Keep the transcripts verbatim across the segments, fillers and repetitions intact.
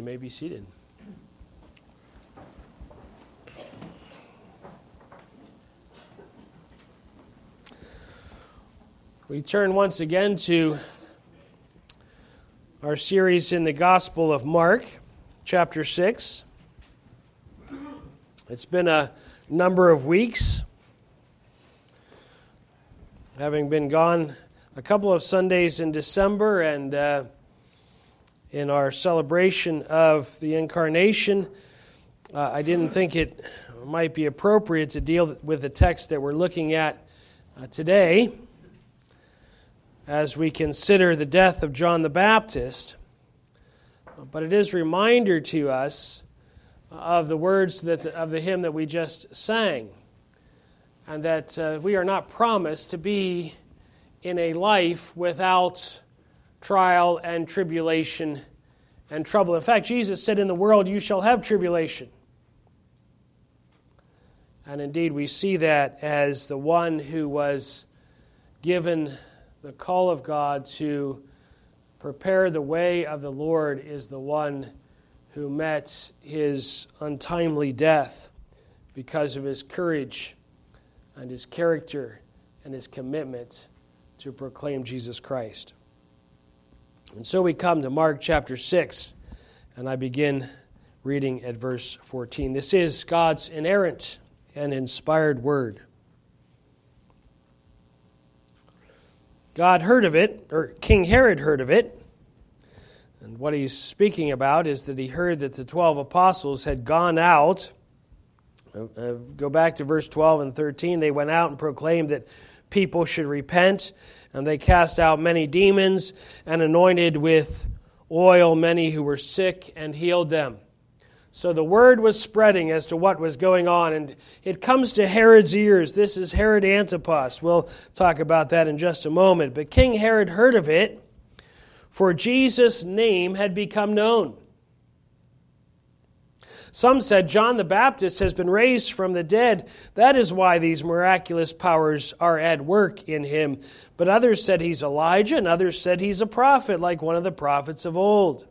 You may be seated. We turn once again to our series in the Gospel of Mark, chapter six. It's been a number of weeks, having been gone a couple of Sundays in December, and uh, in our celebration of the Incarnation, uh, I didn't think it might be appropriate to deal with the text that we're looking at uh, today as we consider the death of John the Baptist. But it is a reminder to us of the words that of the hymn that we just sang, and that uh, we are not promised to be in a life without trial and tribulation and trouble. In fact, Jesus said, "In the world you shall have tribulation." And indeed, we see that as the one who was given the call of God to prepare the way of the Lord is the one who met his untimely death because of his courage and his character and his commitment to proclaim Jesus Christ. And so we come to Mark chapter six, and I begin reading at verse fourteen. This is God's inerrant and inspired word. God heard of it, or King Herod heard of it, and what he's speaking about is that he heard that the twelve apostles had gone out. Uh, go back to verse twelve and thirteen. They went out and proclaimed that people should repent, and they cast out many demons and anointed with oil many who were sick and healed them. So the word was spreading as to what was going on, and it comes to Herod's ears. This is Herod Antipas. We'll talk about that in just a moment. But King Herod heard of it, for Jesus' name had become known. Some said, "John the Baptist has been raised from the dead. That is why these miraculous powers are at work in him." But others said he's Elijah, and others said he's a prophet, like one of the prophets of old.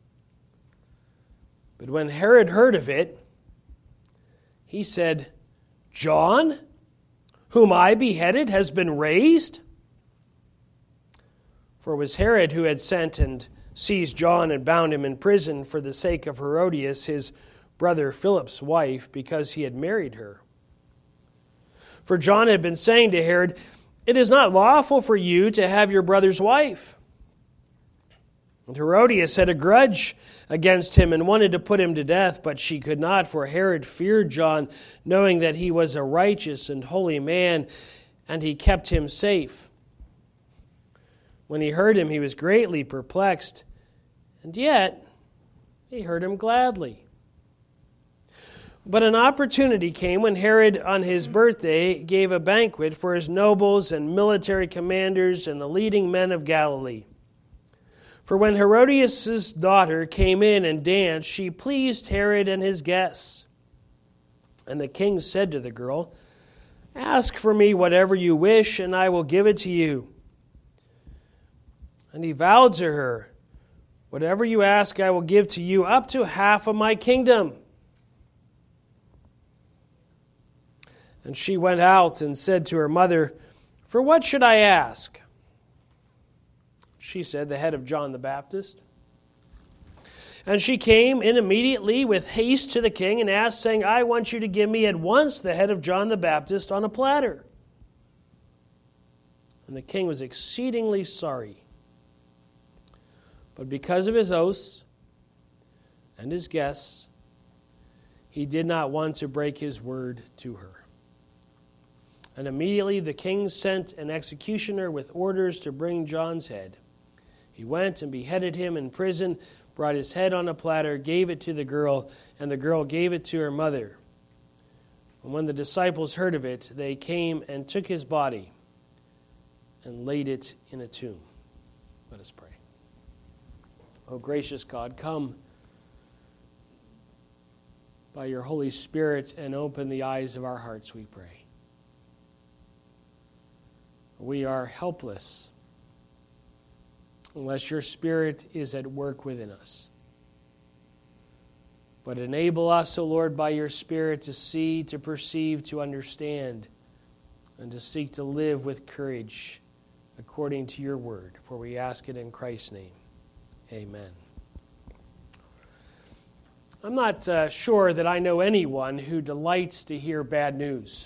But when Herod heard of it, he said, "John, whom I beheaded, has been raised?" For it was Herod who had sent and seized John and bound him in prison for the sake of Herodias, his brother Philip's wife, because he had married her. For John had been saying to Herod, "It is not lawful for you to have your brother's wife." And Herodias had a grudge against him and wanted to put him to death, but she could not, for Herod feared John, knowing that he was a righteous and holy man, and he kept him safe. When he heard him, he was greatly perplexed, and yet he heard him gladly. But an opportunity came when Herod, on his birthday, gave a banquet for his nobles and military commanders and the leading men of Galilee. For when Herodias' daughter came in and danced, she pleased Herod and his guests. And the king said to the girl, "Ask for me whatever you wish, and I will give it to you." And he vowed to her, "Whatever you ask, I will give to you, up to half of my kingdom." And she went out and said to her mother, "For what should I ask?" She said, "The head of John the Baptist." And she came in immediately with haste to the king and asked, saying, "I want you to give me at once the head of John the Baptist on a platter." And the king was exceedingly sorry. But because of his oaths and his guests, he did not want to break his word to her. And immediately the king sent an executioner with orders to bring John's head. He went and beheaded him in prison, brought his head on a platter, gave it to the girl, and the girl gave it to her mother. And when the disciples heard of it, they came and took his body and laid it in a tomb. Let us pray. O gracious God, come by your Holy Spirit and open the eyes of our hearts, we pray. We are helpless unless your Spirit is at work within us. But enable us, O Lord, by your Spirit to see, to perceive, to understand, and to seek to live with courage according to your word. For we ask it in Christ's name. Amen. I'm not uh, sure that I know anyone who delights to hear bad news.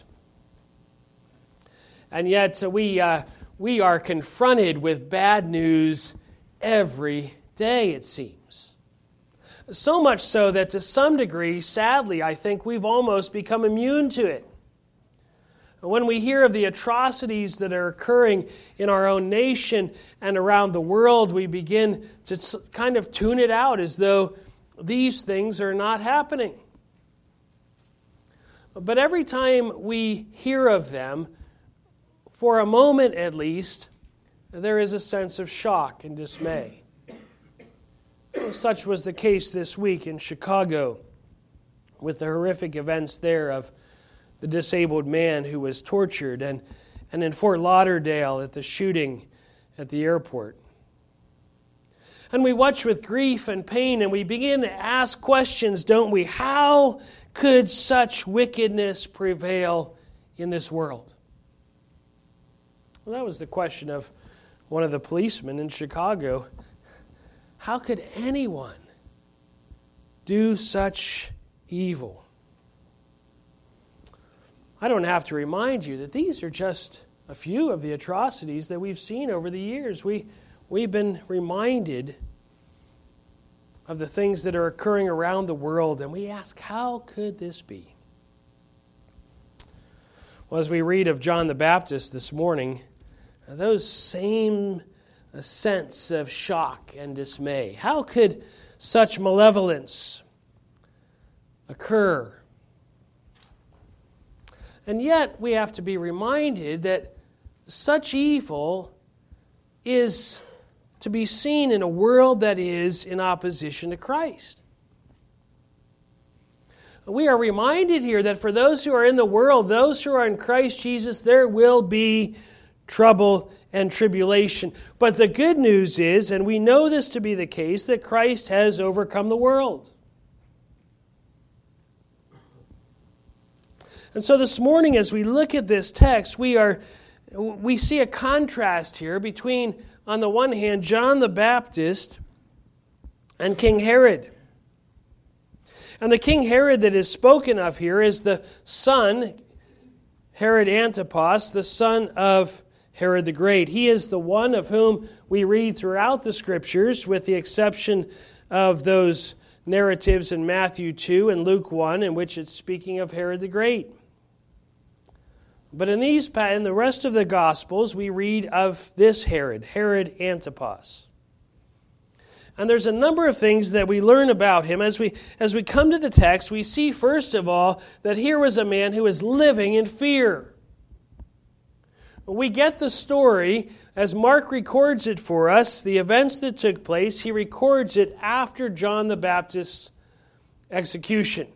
And yet uh, we, uh, we are confronted with bad news every day, it seems. So much so that to some degree, sadly, I think we've almost become immune to it. When we hear of the atrocities that are occurring in our own nation and around the world, we begin to kind of tune it out as though these things are not happening. But every time we hear of them, for a moment at least, there is a sense of shock and dismay. Such was the case this week in Chicago with the horrific events there of the disabled man who was tortured, and, and in Fort Lauderdale at the shooting at the airport. And we watch with grief and pain, and we begin to ask questions, don't we? How could such wickedness prevail in this world? Well, that was the question of one of the policemen in Chicago. How could anyone do such evil? I don't have to remind you that these are just a few of the atrocities that we've seen over the years. We, we've been reminded of the things that are occurring around the world, and we ask, how could this be? Well, as we read of John the Baptist this morning, those same sense of shock and dismay. How could such malevolence occur? And yet we have to be reminded that such evil is to be seen in a world that is in opposition to Christ. We are reminded here that for those who are in the world, those who are in Christ Jesus, there will be trouble and tribulation. But the good news is, and we know this to be the case, that Christ has overcome the world. And so this morning, as we look at this text, we are we see a contrast here between, on the one hand, John the Baptist and King Herod. And the King Herod that is spoken of here is the son, Herod Antipas, the son of Herod the Great. He is the one of whom we read throughout the Scriptures, with the exception of those narratives in Matthew two and Luke one, in which it's speaking of Herod the Great. But in these, in the rest of the Gospels, we read of this Herod, Herod Antipas. And there's a number of things that we learn about him. As we, as we come to the text, we see, first of all, that here was a man who was living in fear. We get the story, as Mark records it for us, the events that took place. He records it after John the Baptist's execution.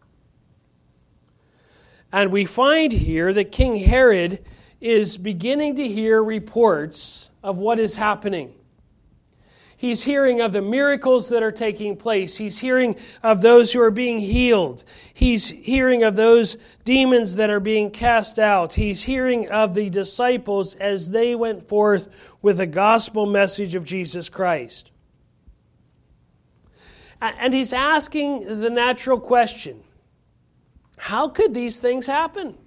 And we find here that King Herod is beginning to hear reports of what is happening. He's hearing of the miracles that are taking place. He's hearing of those who are being healed. He's hearing of those demons that are being cast out. He's hearing of the disciples as they went forth with the gospel message of Jesus Christ. And he's asking the natural question, how could these things happen?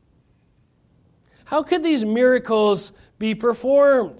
How could these miracles be performed?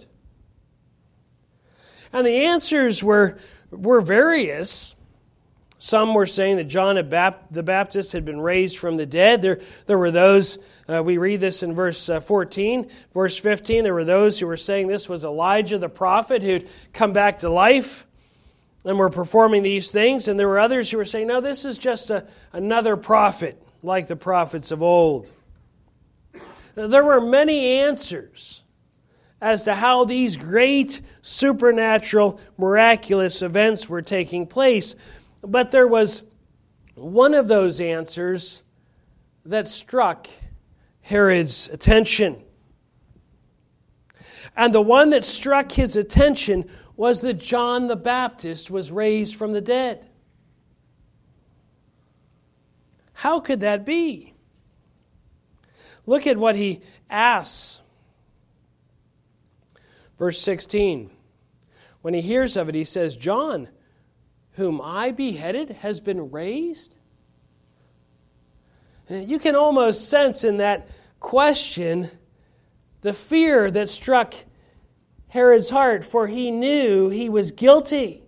And the answers were, were various. Some were saying that John the Baptist had been raised from the dead. There, there were those, uh, we read this in verse fourteen. Verse fifteen, there were those who were saying this was Elijah the prophet who'd come back to life and were performing these things. And there were others who were saying, no, this is just a, another prophet like the prophets of old. There were many answers as to how these great supernatural, miraculous events were taking place. But there was one of those answers that struck Herod's attention. And the one that struck his attention was that John the Baptist was raised from the dead. How could that be? Look at what he asks. Verse sixteen. When he hears of it, he says, John, whom I beheaded, has been raised? You can almost sense in that question the fear that struck Herod's heart, for he knew he was guilty.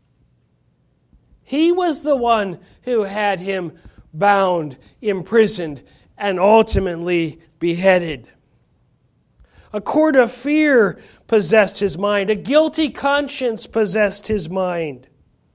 He was the one who had him bound, imprisoned, and ultimately beheaded. A cord of fear possessed his mind. A guilty conscience possessed his mind.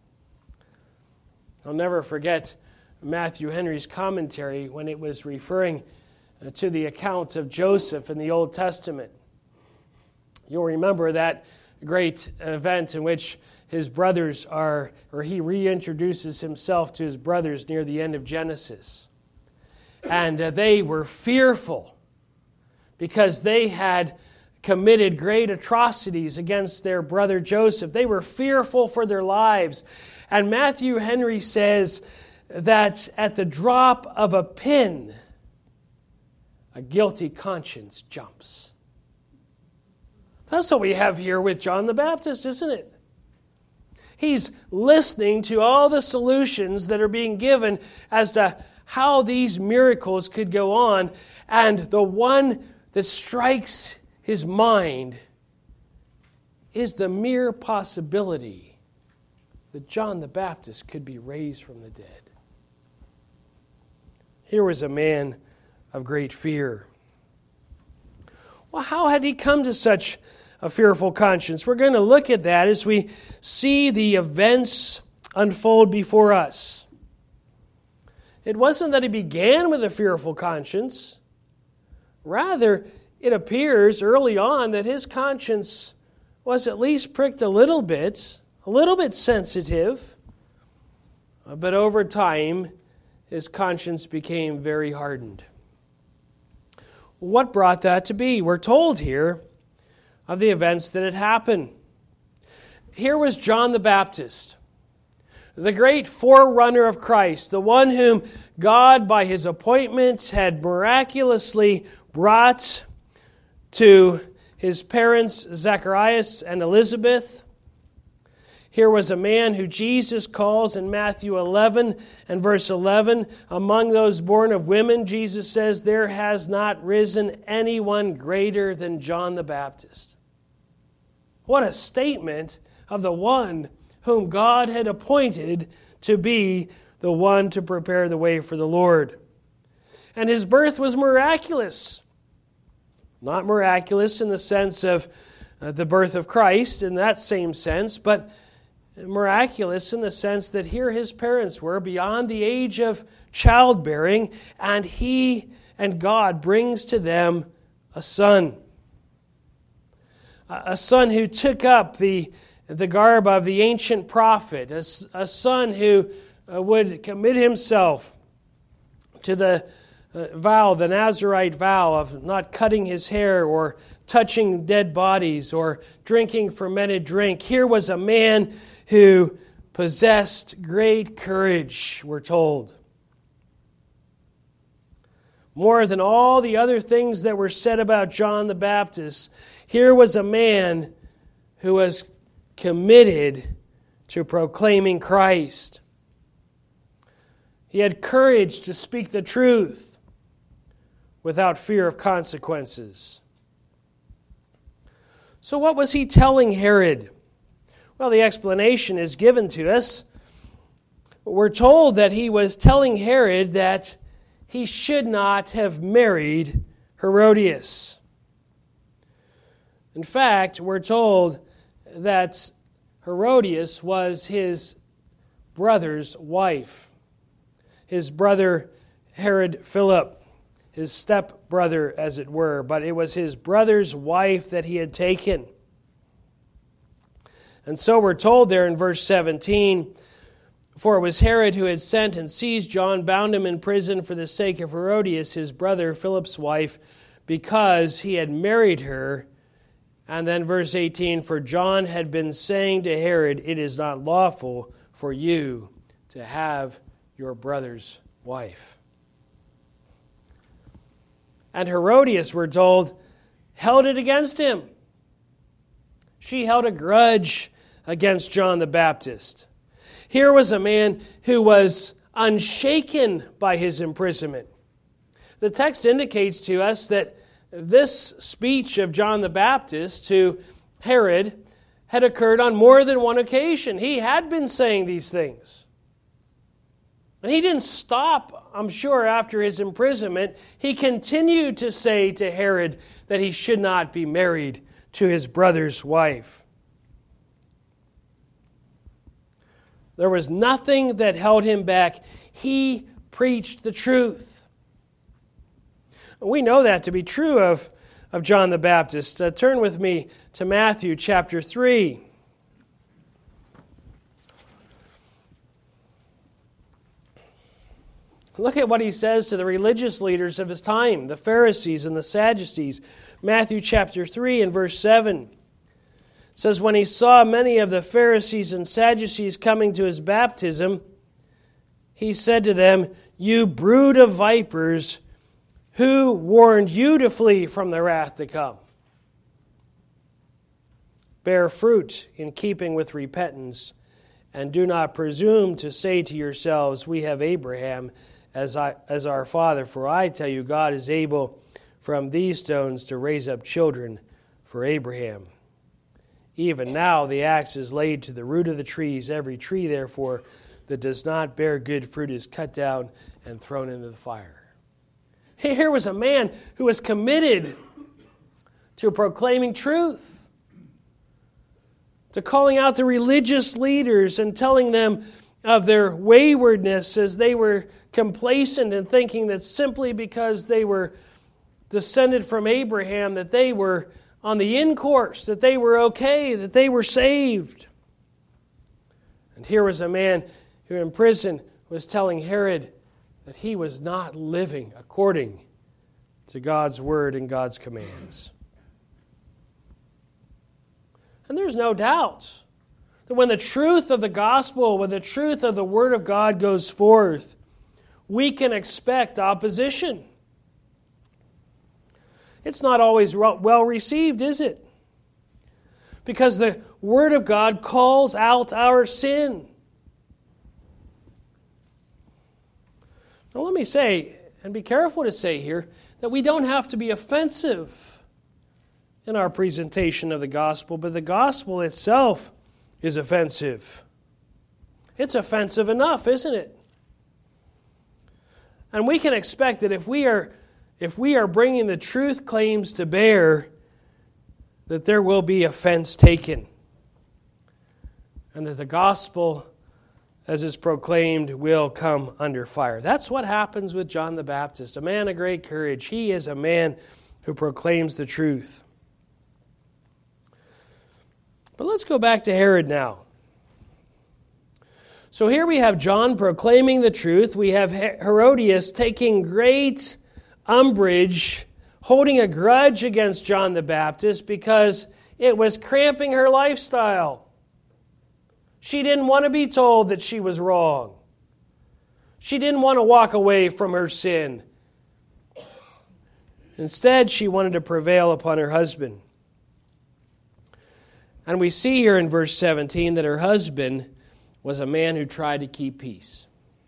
I'll never forget Matthew Henry's commentary when it was referring to the account of Joseph in the Old Testament. You'll remember that great event in which his brothers are, or he reintroduces himself to his brothers near the end of Genesis. And uh, they were fearful because they had committed great atrocities against their brother Joseph. They were fearful for their lives. And Matthew Henry says that at the drop of a pin, a guilty conscience jumps. That's what we have here with John the Baptist, isn't it? He's listening to all the solutions that are being given as to how these miracles could go on, and the one that strikes his mind is the mere possibility that John the Baptist could be raised from the dead. Here was a man of great fear. Well, how had he come to such a fearful conscience? We're going to look at that as we see the events unfold before us. It wasn't that he began with a fearful conscience. Rather, it appears early on that his conscience was at least pricked a little bit, a little bit sensitive, but over time, his conscience became very hardened. What brought that to be? We're told here of the events that had happened. Here was John the Baptist, the great forerunner of Christ, the one whom God, by his appointment, had miraculously brought to his parents, Zacharias and Elizabeth. Here was a man who Jesus calls in Matthew eleven and verse eleven, among those born of women, Jesus says, there has not risen anyone greater than John the Baptist. What a statement of the one whom God had appointed to be the one to prepare the way for the Lord. And his birth was miraculous. Not miraculous in the sense of uh, the birth of Christ, in that same sense, but miraculous in the sense that here his parents were beyond the age of childbearing, and he and God brings to them a son. A son who took up the, the garb of the ancient prophet, a, a son who uh, would commit himself to the uh, vow, the Nazirite vow of not cutting his hair or touching dead bodies or drinking fermented drink. Here was a man who possessed great courage, we're told. More than all the other things that were said about John the Baptist, here was a man who was committed to proclaiming Christ. He had courage to speak the truth without fear of consequences. So what was he telling Herod? Well, the explanation is given to us. We're told that he was telling Herod that he should not have married Herodias. In fact, we're told that Herodias was his brother's wife. His brother Herod Philip, his stepbrother as it were, but it was his brother's wife that he had taken. And so we're told there in verse seventeen, for it was Herod who had sent and seized John, bound him in prison for the sake of Herodias, his brother Philip's wife, because he had married her. And then verse eighteen, for John had been saying to Herod, it is not lawful for you to have your brother's wife. And Herodias, we're told, held it against him. She held a grudge against John the Baptist. Here was a man who was unshaken by his imprisonment. The text indicates to us that this speech of John the Baptist to Herod had occurred on more than one occasion. He had been saying these things. And he didn't stop, I'm sure, after his imprisonment. He continued to say to Herod that he should not be married to his brother's wife. There was nothing that held him back. He preached the truth. We know that to be true of, of John the Baptist. Uh, turn with me to Matthew chapter three. Look at what he says to the religious leaders of his time, the Pharisees and the Sadducees. Matthew chapter three and verse seven. It says, when he saw many of the Pharisees and Sadducees coming to his baptism, he said to them, you brood of vipers, who warned you to flee from the wrath to come? Bear fruit in keeping with repentance, and do not presume to say to yourselves, we have Abraham as I, as our father, for I tell you, God is able from these stones to raise up children for Abraham. Even now the axe is laid to the root of the trees. Every tree, therefore, that does not bear good fruit is cut down and thrown into the fire. Here was a man who was committed to proclaiming truth, to calling out the religious leaders and telling them of their waywardness as they were complacent and thinking that simply because they were descended from Abraham that they were on the in course, that they were okay, that they were saved. And here was a man who in prison was telling Herod that he was not living according to God's word and God's commands. And there's no doubt that when the truth of the gospel, when the truth of the word of God goes forth, we can expect opposition. It's not always well received, is it? Because the word of God calls out our sin. Now let me say, and be careful to say here, that we don't have to be offensive in our presentation of the gospel, but the gospel itself is offensive. It's offensive enough, isn't it? And we can expect that if we are if we are bringing the truth claims to bear, that there will be offense taken, and that the gospel, as is proclaimed, will come under fire. That's what happens with John the Baptist, a man of great courage. He is a man who proclaims the truth. But let's go back to Herod now. So here we have John proclaiming the truth. We have Herodias taking great umbrage, holding a grudge against John the Baptist because it was cramping her lifestyle. She didn't want to be told that she was wrong. She didn't want to walk away from her sin. Instead, she wanted to prevail upon her husband. And we see here in verse seventeen that her husband was a man who tried to keep peace.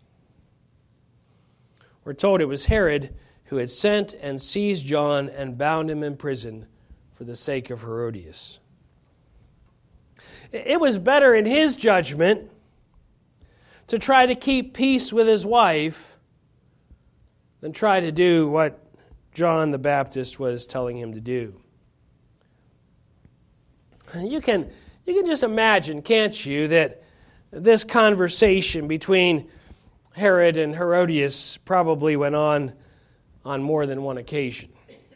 We're told it was Herod who had sent and seized John and bound him in prison for the sake of Herodias. It was better in his judgment to try to keep peace with his wife than try to do what John the Baptist was telling him to do. You can, you can just imagine, can't you, that this conversation between Herod and Herodias probably went on on more than one occasion.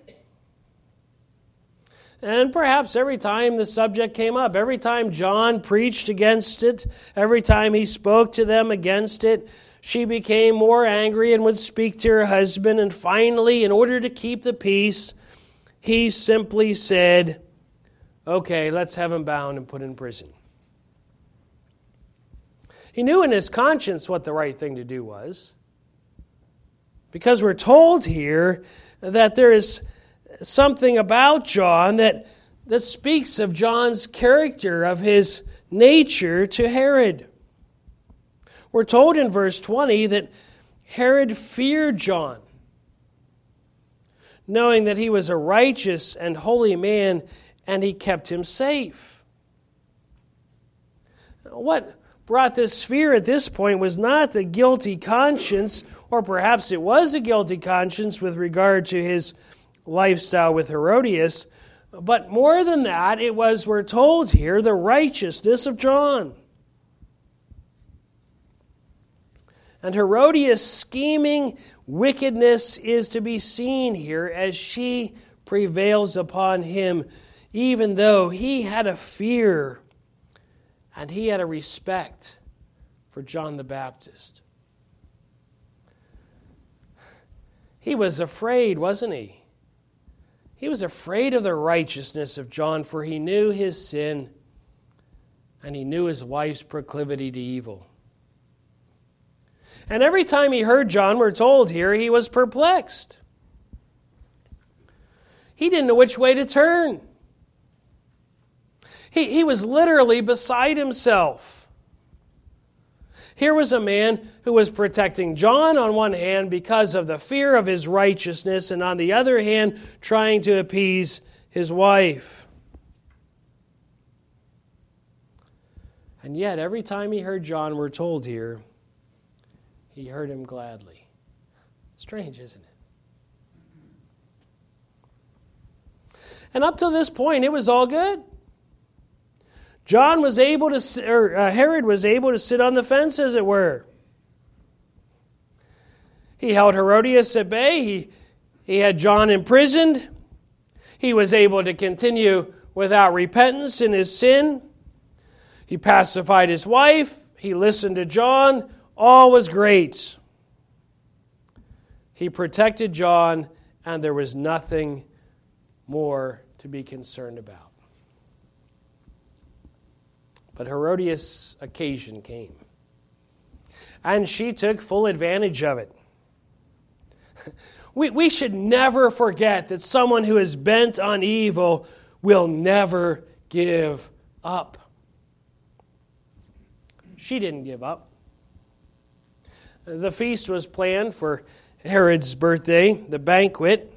And perhaps every time the subject came up, every time John preached against it, every time he spoke to them against it, she became more angry and would speak to her husband. And finally, in order to keep the peace, he simply said, okay, let's have him bound and put in prison. He knew in his conscience what the right thing to do was, because we're told here that there is something about John that, that speaks of John's character, of his nature to Herod. We're told in verse twenty that Herod feared John, knowing that he was a righteous and holy man, and he kept him safe. What brought this fear at this point was not the guilty conscience, or perhaps it was a guilty conscience with regard to his lifestyle with Herodias, but more than that, it was, we're told here, the righteousness of John. And Herodias' scheming wickedness is to be seen here as she prevails upon him, even though he had a fear and he had a respect for John the Baptist. He was afraid, wasn't he? He was afraid of the righteousness of John, for he knew his sin and he knew his wife's proclivity to evil. And every time he heard John, we're told here, he was perplexed. He didn't know which way to turn. He, he was literally beside himself. Here was a man who was protecting John on one hand because of the fear of his righteousness, and on the other hand, trying to appease his wife. And yet, every time he heard John, we're told here, he heard him gladly. Strange, isn't it? And up to this point, it was all good. John was able to, or uh, Herod was able to sit on the fence, as it were. He held Herodias at bay. He, he had John imprisoned. He was able to continue without repentance in his sin. He pacified his wife. He listened to John. All was great. He protected John, and there was nothing more to be concerned about. But Herodias' occasion came, and she took full advantage of it. we, we should never forget that someone who is bent on evil will never give up. She didn't give up. The feast was planned for Herod's birthday, the banquet.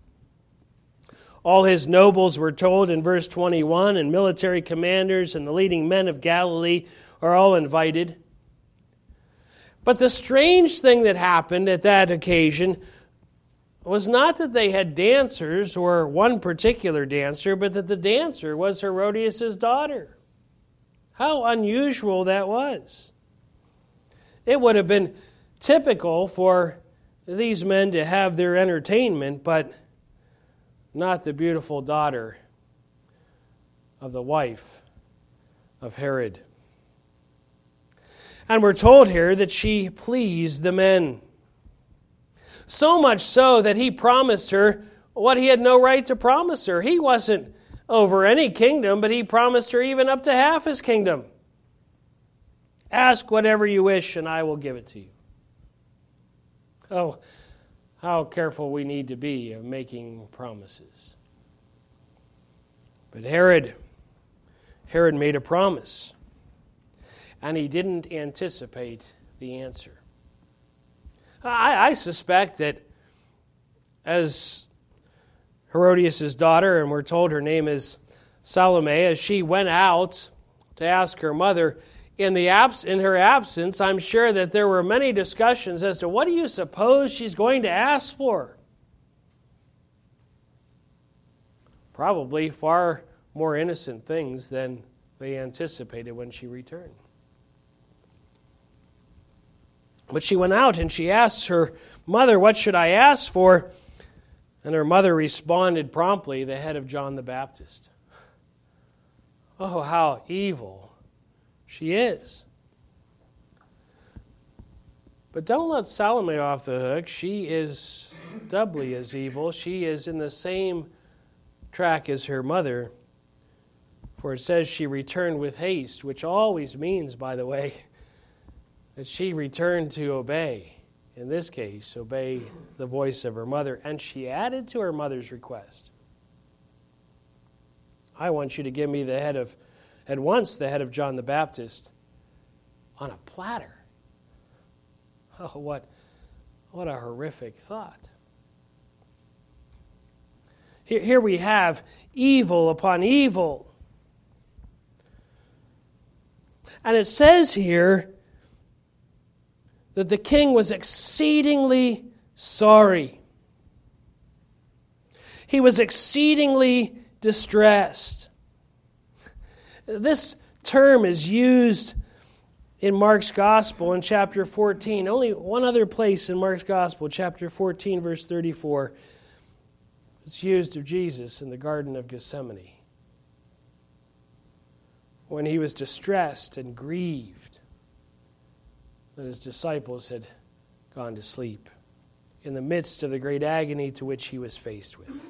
All his nobles were told in verse twenty-one, and military commanders and the leading men of Galilee are all invited. But the strange thing that happened at that occasion was not that they had dancers or one particular dancer, but that the dancer was Herodias' daughter. How unusual that was. It would have been typical for these men to have their entertainment, but not the beautiful daughter of the wife of Herod. And we're told here that she pleased the men. So much so that he promised her what he had no right to promise her. He wasn't over any kingdom, but he promised her even up to half his kingdom. Ask whatever you wish, and I will give it to you. Oh, how careful we need to be of making promises. But Herod, Herod made a promise, and he didn't anticipate the answer. I, I suspect that as Herodias' daughter, and we're told her name is Salome, as she went out to ask her mother, in the abs- in her absence, I'm sure that there were many discussions as to what do you suppose she's going to ask for? Probably far more innocent things than they anticipated when she returned. But she went out and she asked her mother, what should I ask for? And her mother responded promptly, the head of John the Baptist. Oh, how evil she is. But don't let Salome off the hook. She is doubly as evil. She is in the same track as her mother. For it says she returned with haste, which always means, by the way, that she returned to obey in this case, obey the voice of her mother. And she added to her mother's request, I want you to give me the head of, at once, the head of John the Baptist on a platter. Oh, what, what a horrific thought. Here, here we have evil upon evil. And it says here that the king was exceedingly sorry. He was exceedingly distressed. This term is used in Mark's Gospel in chapter fourteen. Only one other place in Mark's Gospel, chapter fourteen, verse thirty-four. It's used of Jesus in the Garden of Gethsemane, when he was distressed and grieved that his disciples had gone to sleep in the midst of the great agony to which he was faced with.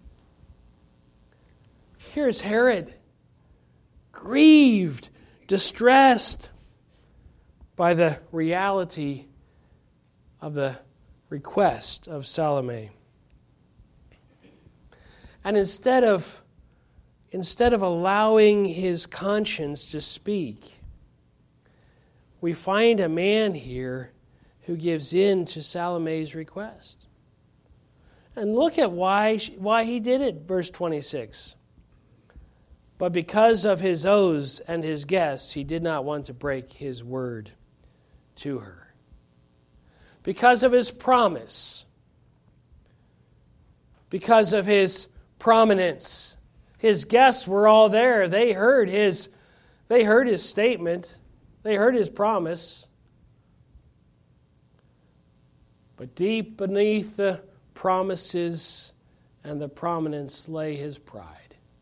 Here's Herod, grieved, distressed by the reality of the request of Salome. And instead of instead of allowing his conscience to speak, we find a man here who gives in to Salome's request. And look at why, why he did it, verse twenty-six. But because of his oaths and his guests, he did not want to break his word to her. Because of his promise, because of his prominence, his guests were all there. They heard his, they heard his statement. They heard his promise. But deep beneath the promises and the prominence lay his pride.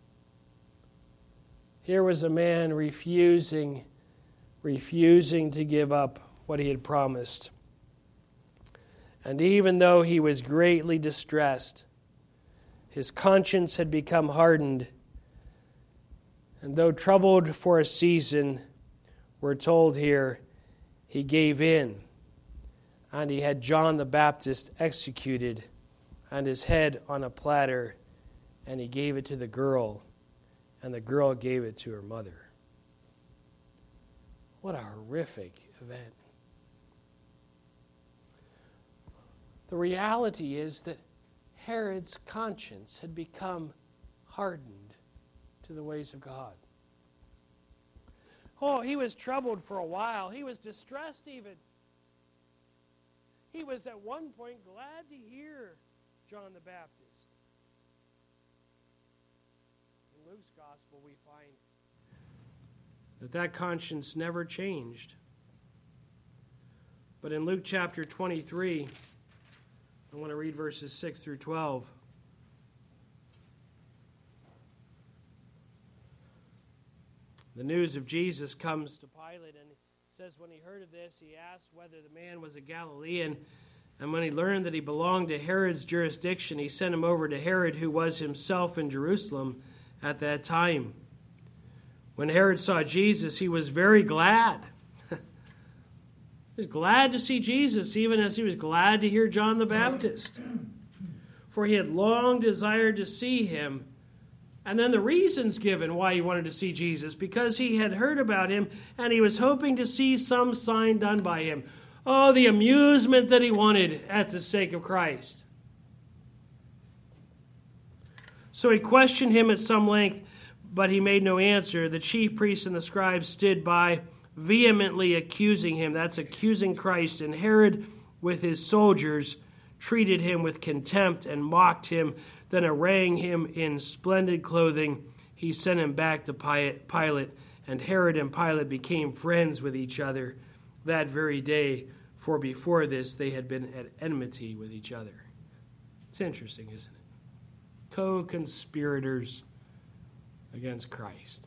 Here was a man refusing, refusing to give up what he had promised. And even though he was greatly distressed, his conscience had become hardened. And though troubled for a season, we're told here, he gave in. And he had John the Baptist executed and his head on a platter. And he gave it to the girl. And the girl gave it to her mother. What a horrific event. The reality is that Herod's conscience had become hardened to the ways of God. Oh, he was troubled for a while. He was distressed even. He was at one point glad to hear John the Baptist. In Luke's gospel, we find that that conscience never changed. But in Luke chapter twenty-three, I want to read verses six through twelve. The news of Jesus comes to Pilate, and it says when he heard of this, he asked whether the man was a Galilean. And when he learned that he belonged to Herod's jurisdiction, he sent him over to Herod, who was himself in Jerusalem at that time. When Herod saw Jesus, he was very glad. He was glad to see Jesus, even as he was glad to hear John the Baptist. For he had long desired to see him. And then the reasons given why he wanted to see Jesus, because he had heard about him and he was hoping to see some sign done by him. Oh, the amusement that he wanted at the sake of Christ. So he questioned him at some length, but he made no answer. The chief priests and the scribes stood by, vehemently accusing him. That's accusing Christ. And Herod, with his soldiers, treated him with contempt and mocked him. Then, arraying him in splendid clothing, he sent him back to Pilate. And Herod and Pilate became friends with each other that very day, for before this they had been at enmity with each other. It's interesting, isn't it? Co-conspirators against Christ.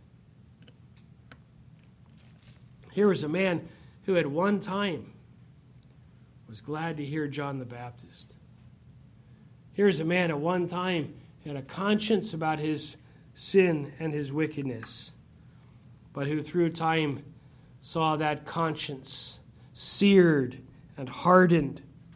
Here was a man who at one time was glad to hear John the Baptist. Here's a man at one time who had a conscience about his sin and his wickedness, but who through time saw that conscience seared and hardened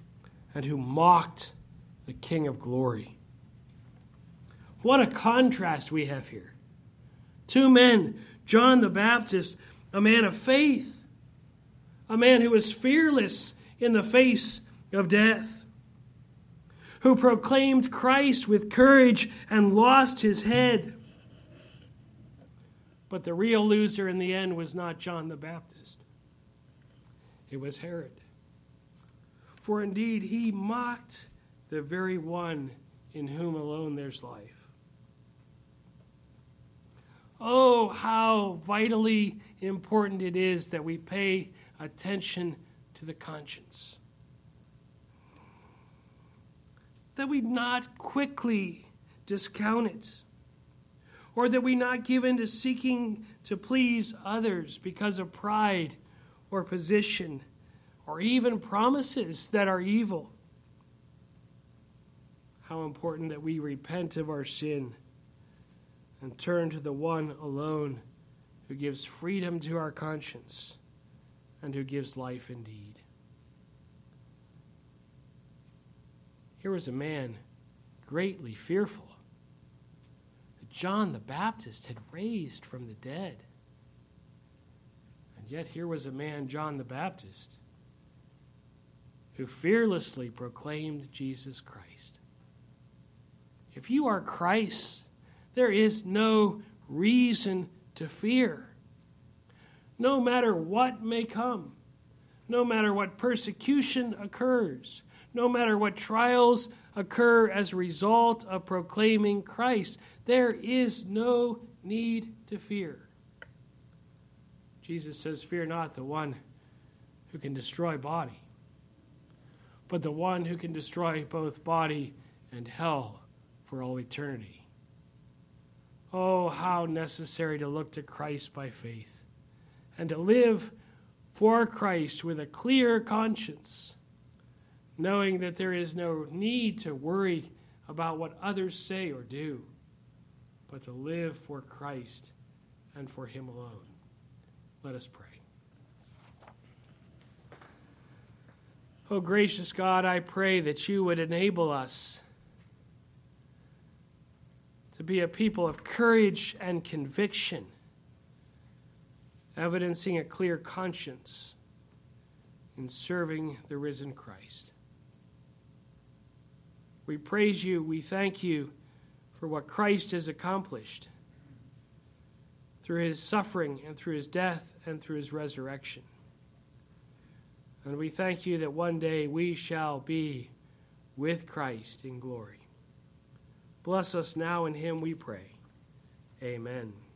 and who mocked the King of glory. What a contrast we have here. Two men, John the Baptist, a man of faith, a man who was fearless in the face of death, who proclaimed Christ with courage and lost his head. But the real loser in the end was not John the Baptist. It was Herod. For indeed he mocked the very one in whom alone there's life. Oh, how vitally important it is that we pay attention to the conscience. That we not quickly discount it, or that we not give in to seeking to please others because of pride or position, or even promises that are evil. How important that we repent of our sin and turn to the one alone who gives freedom to our conscience and who gives life indeed. Here was a man greatly fearful that John the Baptist had raised from the dead. And yet here was a man, John the Baptist, who fearlessly proclaimed Jesus Christ. If you are Christ, there is no reason to fear. No matter what may come, no matter what persecution occurs, no matter what trials occur as a result of proclaiming Christ, there is no need to fear. Jesus says, "Fear not the one who can destroy body, but the one who can destroy both body and hell for all eternity." Oh, how necessary to look to Christ by faith and to live for Christ with a clear conscience, knowing that there is no need to worry about what others say or do, but to live for Christ and for Him alone. Let us pray. Oh, gracious God, I pray that you would enable us to be a people of courage and conviction, evidencing a clear conscience in serving the risen Christ. We praise you, we thank you for what Christ has accomplished through his suffering and through his death and through his resurrection. And we thank you that one day we shall be with Christ in glory. Bless us now in him, we pray. Amen.